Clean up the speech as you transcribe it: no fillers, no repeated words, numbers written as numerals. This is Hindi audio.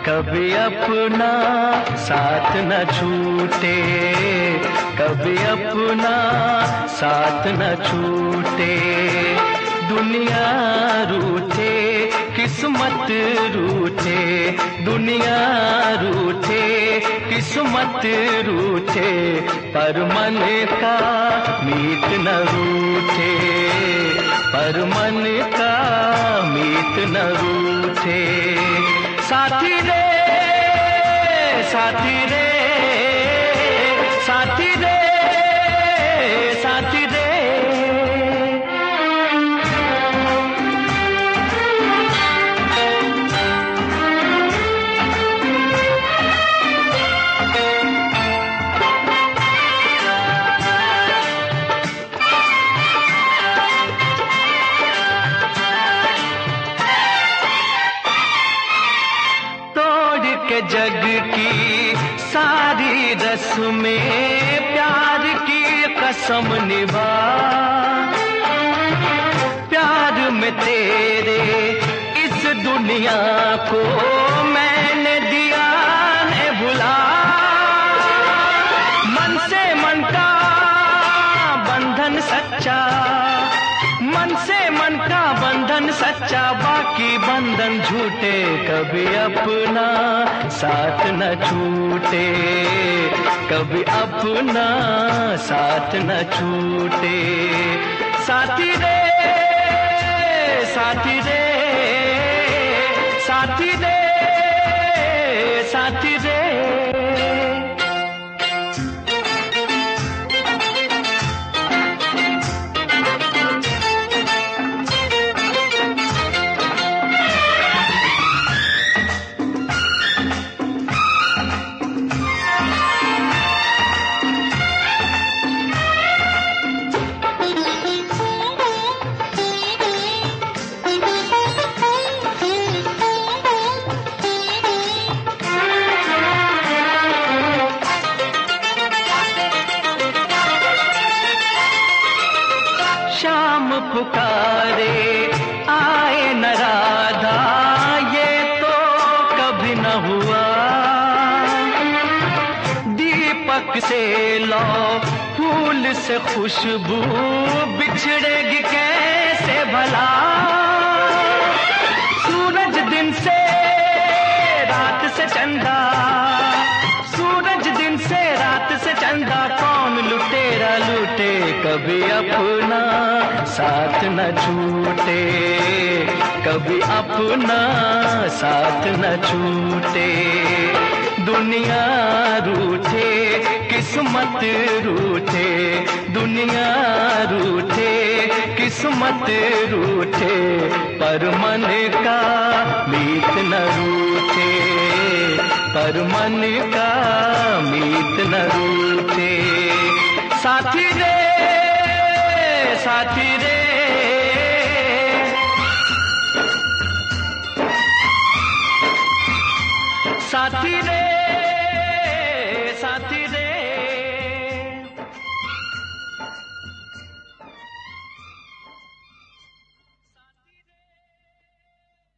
कभी अपना साथ न छूटे, कभी अपना साथ न छूटे। दुनिया रूठे, किस्मत रूठे, दुनिया रूठे, किस्मत रूठे, पर मन का मीत न रूठे, पर मन का मीत न रूठे। साथी रे, साथी रे, साथी रे, साथी रे। जग की सारी रस्में प्यार की कसम निभा, प्यार में तेरे इस दुनिया को मैंने दिया है भुला। मन से मन का बंधन सच्चा, मन से मन का बंधन सच्चा, बाकी बंधन झूठे। कभी अपना साथ न छूटे, कभी अपना साथ न छूटे। साथी रे, साथी रे, साथी रे, साथी रे। शाम पुकारे आए न राधा, ये तो कभी न हुआ। दीपक से लो फूल से खुशबू, बिछड़ेगी कैसे भला। सूरज दिन से रात से चंदा, सूरज दिन से रात से चंदा, कौन लुटेरा लूटे। कभी अपना साथ न छूटे, कभी अपना साथ न छूटे। दुनिया रूठे, किस्मत रूठे, दुनिया रूठे, किस्मत रूठे, पर मन का मीत न रूठे, पर मन का मीत न रूठे। साथी रे, साथी रे, साथी रे।